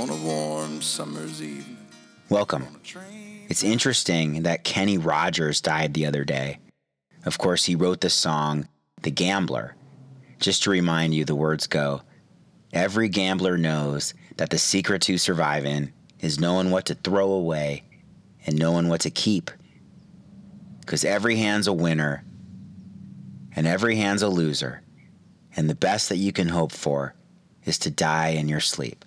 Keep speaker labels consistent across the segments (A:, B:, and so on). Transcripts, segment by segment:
A: on a warm summer's evening.
B: Welcome. It's interesting that Kenny Rogers died the other day. Of course, he wrote the song, The Gambler. Just to remind you, the words go, "Every gambler knows that the secret to surviving is knowing what to throw away and knowing what to keep. Because every hand's a winner and every hand's a loser, and the best that you can hope for is to die in your sleep."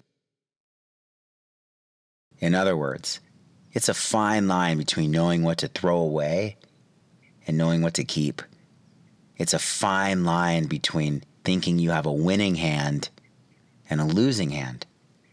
B: In other words, it's a fine line between knowing what to throw away and knowing what to keep. It's a fine line between thinking you have a winning hand and a losing hand.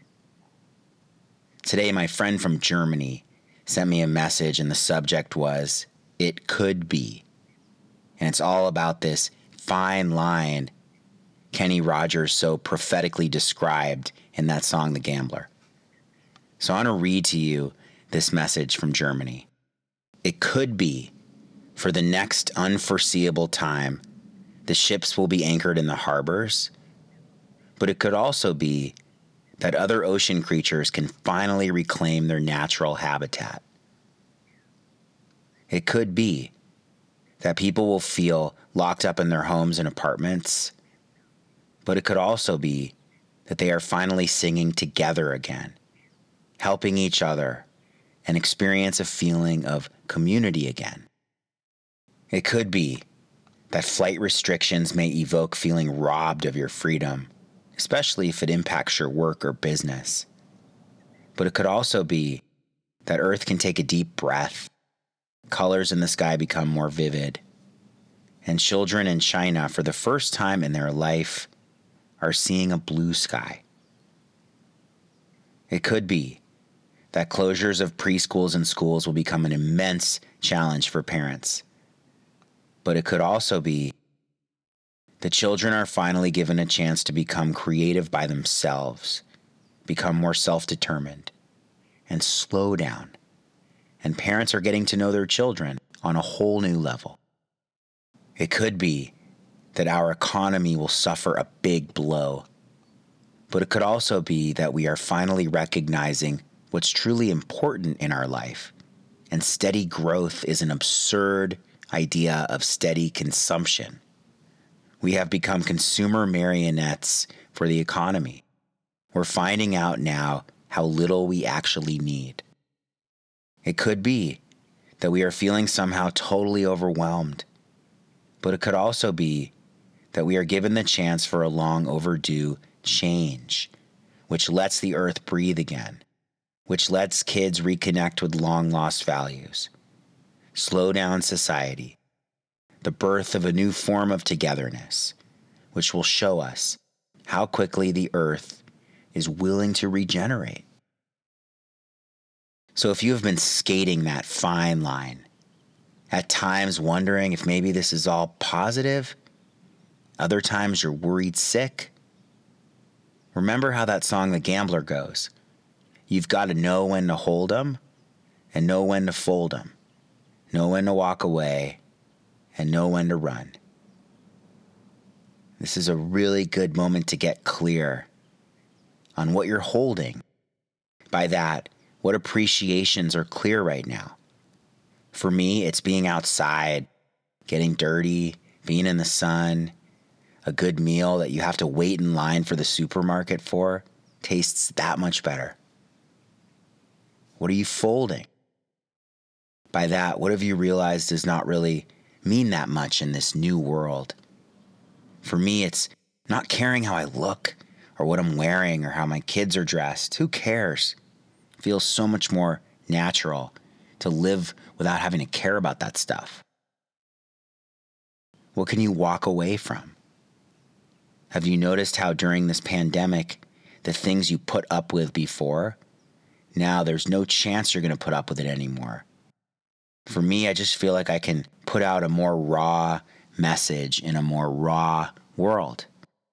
B: Today, my friend from Germany sent me a message, and the subject was, "It could be." And it's all about this fine line Kenny Rogers so prophetically described in that song, The Gambler. So I want to read to you this message from Germany. It could be, for the next unforeseeable time, the ships will be anchored in the harbors, but it could also be that other ocean creatures can finally reclaim their natural habitat. It could be that people will feel locked up in their homes and apartments, but it could also be that they are finally singing together again, helping each other, and experience a feeling of community again. It could be that flight restrictions may evoke feeling robbed of your freedom, especially if it impacts your work or business. But it could also be that Earth can take a deep breath, colors in the sky become more vivid, and children in China, for the first time in their life, are seeing a blue sky. It could be that closures of preschools and schools will become an immense challenge for parents. But it could also be that children are finally given a chance to become creative by themselves, become more self-determined, and slow down. And parents are getting to know their children on a whole new level. It could be that our economy will suffer a big blow. But it could also be that we are finally recognizing what's truly important in our life. And steady growth is an absurd idea of steady consumption. We have become consumer marionettes for the economy. We're finding out now how little we actually need. It could be that we are feeling somehow totally overwhelmed, but it could also be that we are given the chance for a long overdue change, which lets the earth breathe again, which lets kids reconnect with long lost values, slow down society, the birth of a new form of togetherness, which will show us how quickly the earth is willing to regenerate. So if you have been skating that fine line, at times wondering if maybe this is all positive, other times you're worried sick, remember how that song The Gambler goes. You've got to know when to hold 'em and know when to fold 'em, know when to walk away and know when to run. This is a really good moment to get clear on what you're holding. By that, what appreciations are clear right now? For me, it's being outside, getting dirty, being in the sun. A good meal that you have to wait in line for the supermarket for tastes that much better. What are you folding? By that, what have you realized does not really mean that much in this new world? For me, it's not caring how I look or what I'm wearing or how my kids are dressed. Who cares? It feels so much more natural to live without having to care about that stuff. What can you walk away from? Have you noticed how during this pandemic, the things you put up with before, now there's no chance you're going to put up with it anymore? For me, I just feel like I can put out a more raw message in a more raw world.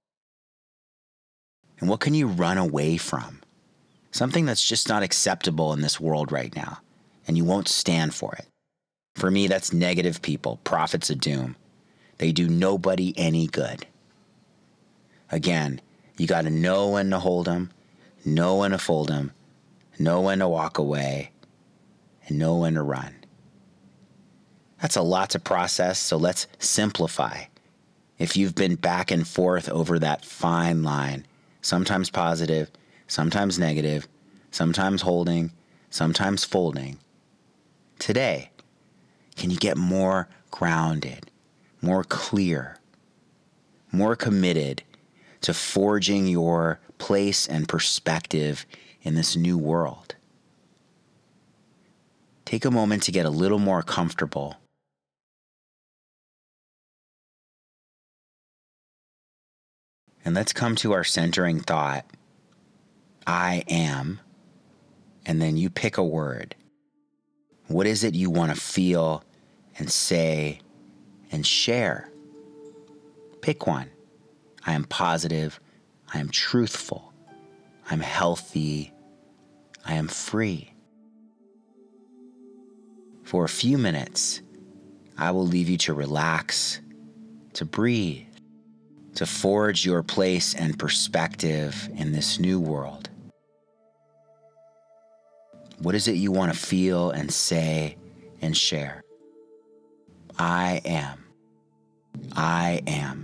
B: And what can you run away from? Something that's just not acceptable in this world right now, and you won't stand for it. For me, that's negative people, prophets of doom. They do nobody any good. Again, you got to know when to hold them, know when to fold them, know when to walk away, and know when to run. That's a lot to process, so let's simplify. If you've been back and forth over that fine line, sometimes positive, sometimes negative, sometimes holding, sometimes folding, today, can you get more grounded, more clear, more committed to forging your place and perspective in this new world? Take a moment to get a little more comfortable. And let's come to our centering thought. I am. And then you pick a word. What is it you want to feel and say and share? Pick one. I am positive. I am truthful. I'm healthy. I am free. For a few minutes, I will leave you to relax, to breathe, to forge your place and perspective in this new world. What is it you want to feel and say and share? I am. I am.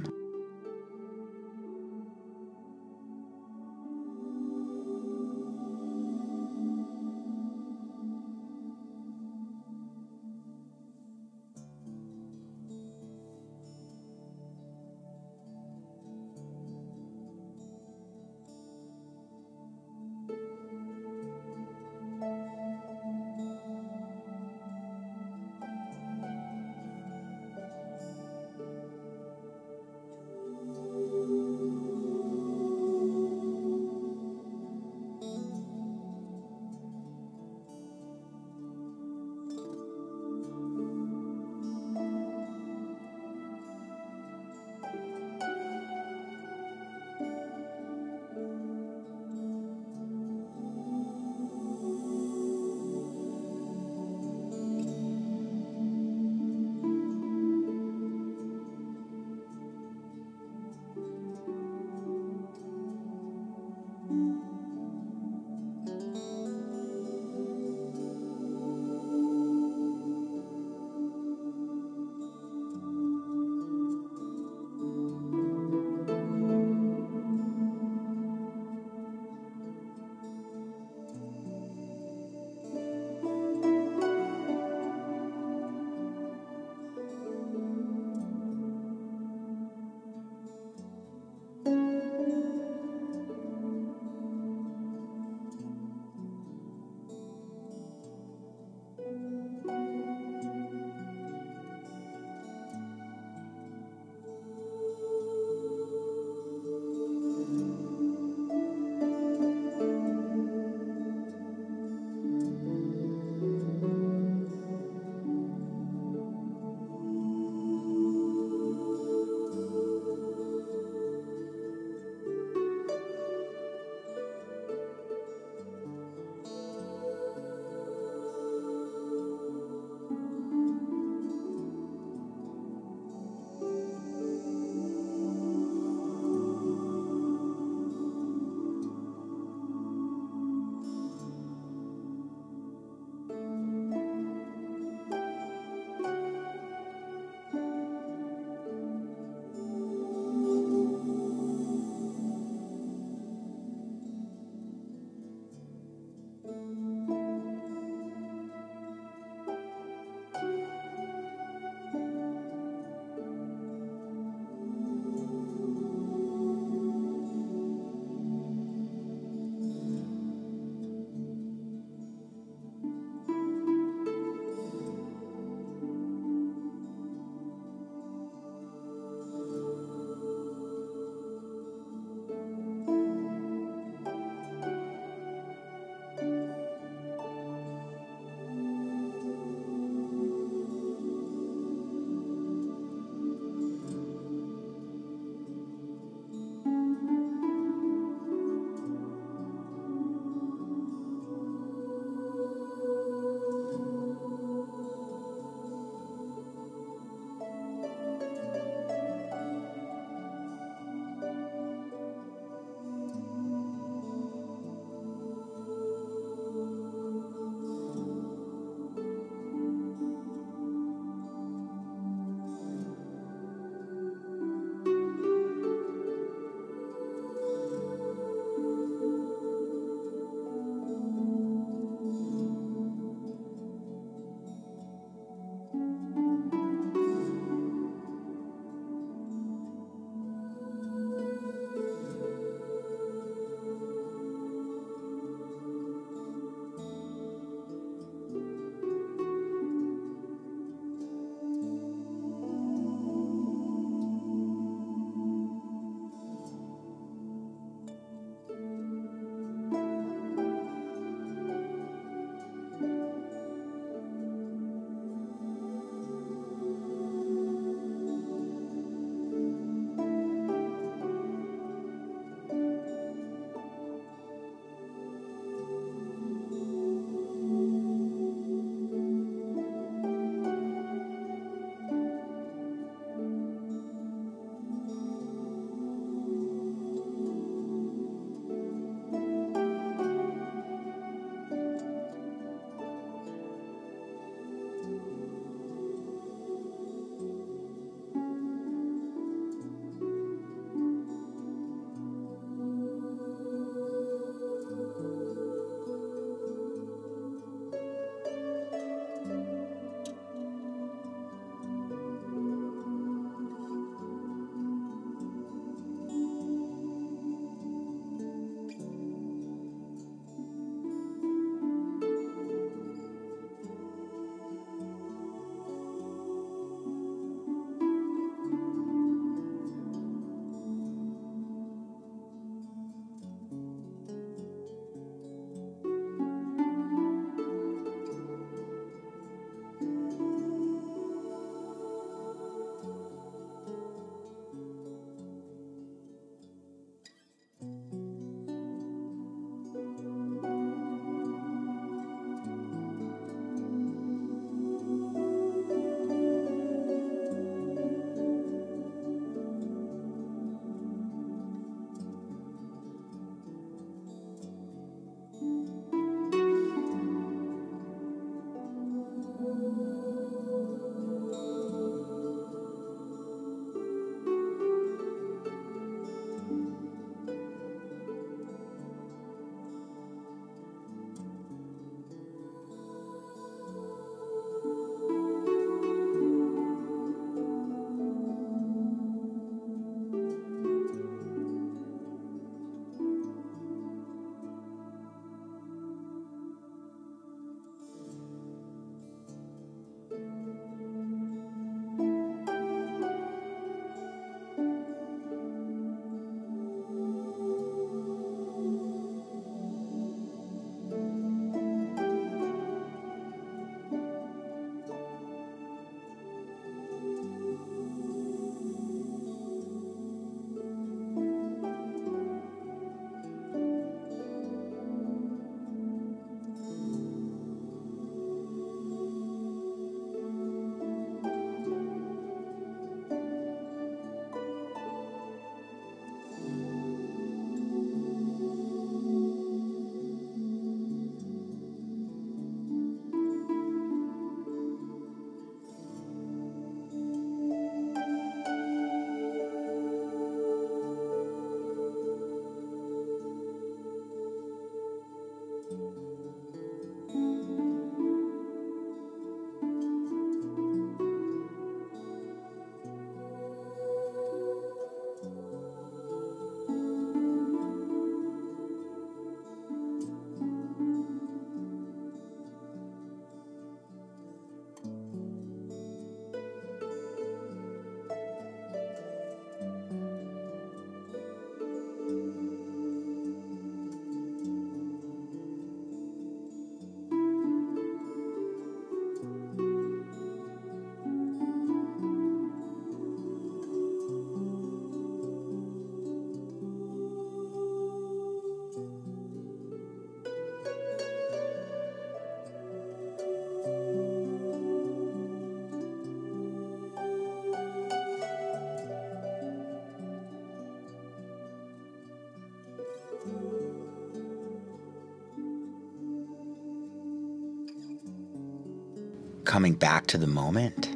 B: Coming back to the moment.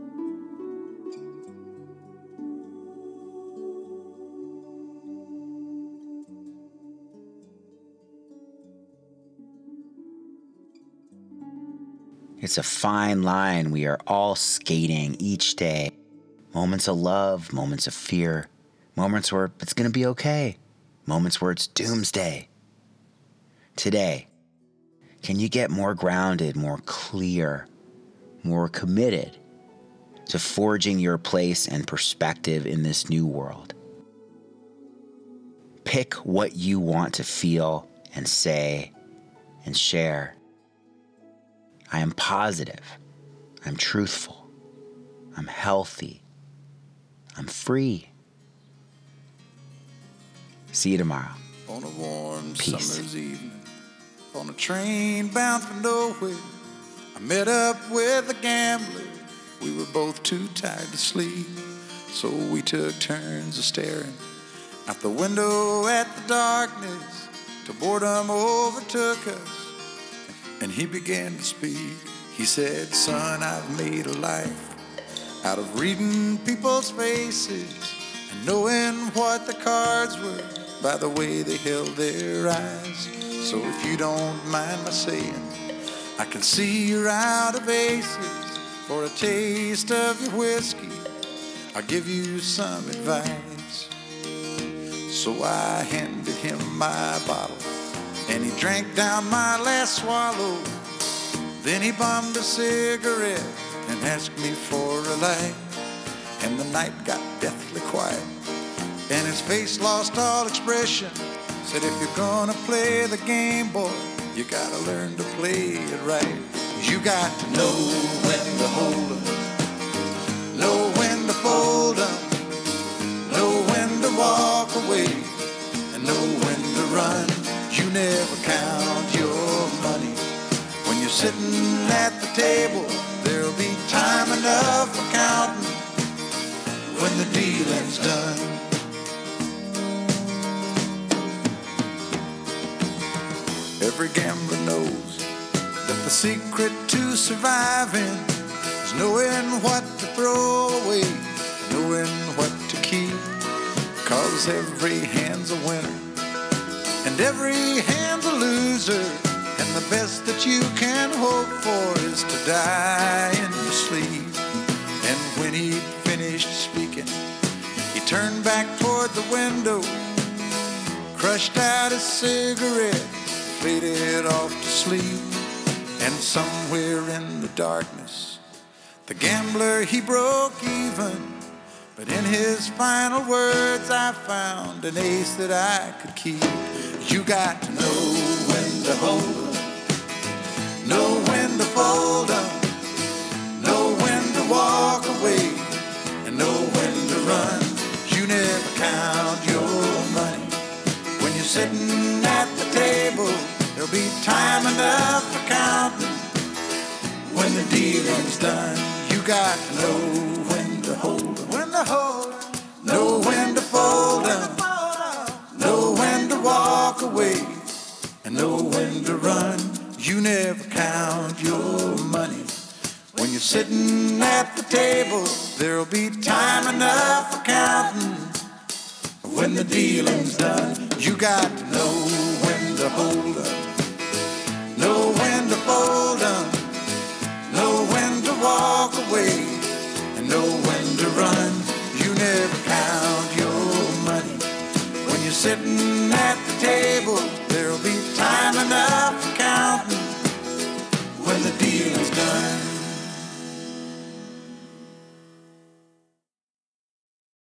B: It's a fine line we are all skating each day. Moments of love, moments of fear, moments where it's going to be okay, moments where it's doomsday. Today, can you get more grounded, more clear, more committed to forging your place and perspective in this new world? Pick what you want to feel and say and share. I am positive. I'm truthful. I'm healthy. I'm free. See you tomorrow.
A: On a warm
B: Peace.
A: summer's evening, on a train bound for nowhere, I met up with a gambler. We were both too tired to sleep, so we took turns of staring out the window at the darkness till boredom overtook us. And he began to speak. He said, "Son, I've made a life out of reading people's faces and knowing what the cards were by the way they held their eyes. So if you don't mind my saying, I can see you're out of aces. For a taste of your whiskey, I'll give you some advice." So I handed him my bottle, and he drank down my last swallow. Then he bummed a cigarette and asked me for a light. And the night got deathly quiet, and his face lost all expression. Said, "If you're gonna play the game, boy, you gotta learn to play it right. You got to know when to hold 'em, know when to fold 'em, know when to walk away, and know when to run. You never count your money. When you're sitting at the table, there'll be time enough for counting when the dealing's done." Every gambler knows that the secret to surviving is knowing what to throw away, knowing what to keep. 'Cause every hand's a winner and every hand's a loser, and the best that you can hope for is to die in your sleep. And when he'd finished speaking, he turned back toward the window, crushed out his cigarette, faded off to sleep. And somewhere in the darkness, the gambler, he broke even. But in his final words, I found an ace that I could keep. You got to know when to hold 'em, know when to fold 'em, know when to walk away, and know when to run. You never count your money. When you're sitting at the table, there'll be time enough for counting when the dealing's done. You got to know when to hold 'em, when to hold 'em, know when to fold 'em, know when to walk away, and know when to run. You never count your money. When you're sitting at the table, there'll be time enough for counting when the dealing's done. You got to know when to hold 'em, know when to fold 'em, know when to walk away, and know when to run. You never count your money. When you're sitting at the table,